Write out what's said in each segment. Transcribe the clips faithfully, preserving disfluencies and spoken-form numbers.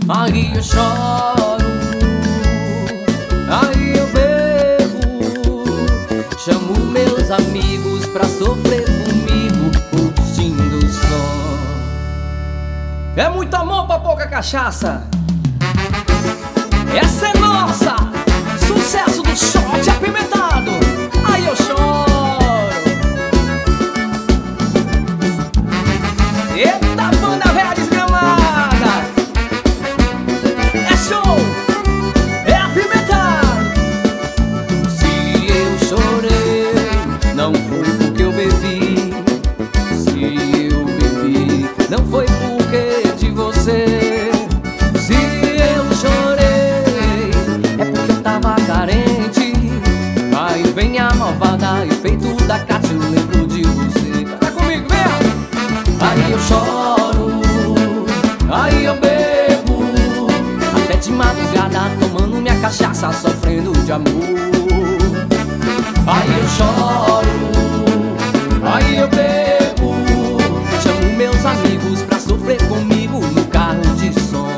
aí eu choro, aí eu bebo, chamo meus amigos pra sofrer comigo, curtindo o som. É muito amor pra pouca cachaça. Essa é nossa, sucesso do shot apimentado. Aí eu choro. Eita, banda velha desgramada. É show, é apimentado. Se eu chorei, não foi porque eu bebi. Se eu bebi, não foi porque de você. Se eu chorei, é porque eu tava carente. Aí vem a malvada, efeito da Cátia, eu lembro de você. Tá comigo mesmo? Aí eu choro, aí eu bebo, até de madrugada tomando minha cachaça, sofrendo de amor. Aí eu choro, aí eu bebo, chamo meus amigos pra sofrer comigo no carro de som.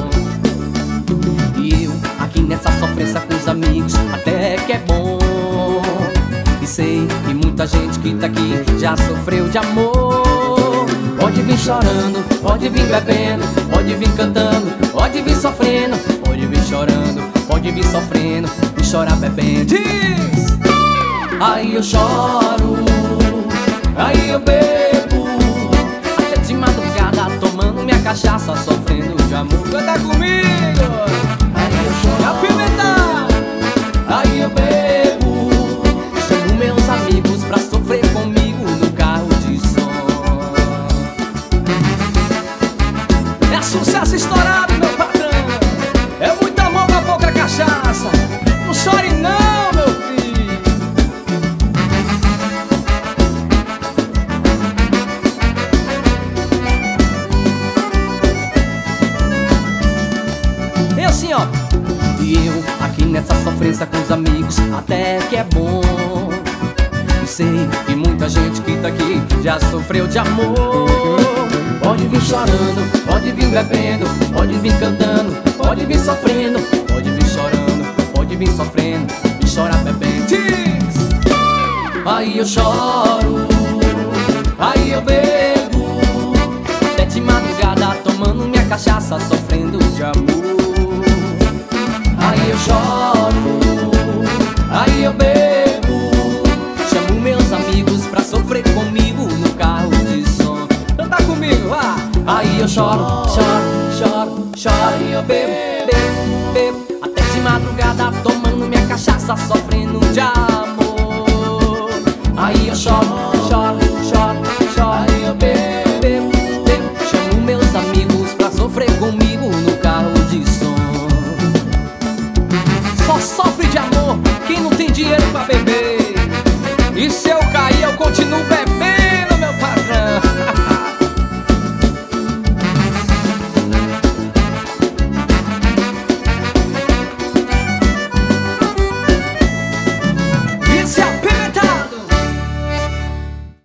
E eu aqui nessa sofrência com os amigos, até que é bom. E sei que muita gente que tá aqui já sofreu de amor. Pode vir chorando, pode vir bebendo, pode vir cantando, pode vir sofrendo, pode vir chorando, pode vir sofrendo e chorar bebendo. Diz! Aí eu choro, aí eu bebo, até de madrugada tomando minha cachaça, sofrendo de amor. Canta comigo! Aí eu choro, apimentar, aí eu bebo, chamo meus amigos pra sofrer comigo no carro de som. É sucesso estourado, meu patrão. É muito amor pra pouca cachaça. Não chore não, meu filho. E assim, ó. E eu aqui nessa sofrência com os amigos, até que é bom. E sei que muita gente que tá aqui já sofreu de amor. Pode vir chorando, pode vir bebendo, pode vir cantando, pode vir sofrendo, pode vir chorando, pode vir sofrendo e chorar bebendo. Diz! Aí eu choro, aí eu bebo, até de madrugada tomando minha cachaça, sofrendo de amor. Aí eu choro, aí eu bebo, chamo meus amigos pra sofrer comigo no carro de som. Canta comigo, vá! Aí eu choro, choro, choro, choro. Aí eu bebo, bebo, bebo, até de madrugada tomando minha cachaça, sofrendo de amor. Aí eu choro, choro, choro, choro. Aí eu bebo, bebo, bebo, chamo meus amigos pra sofrer comigo no carro de som. Só sofre de amor quem não tem dinheiro pra beber.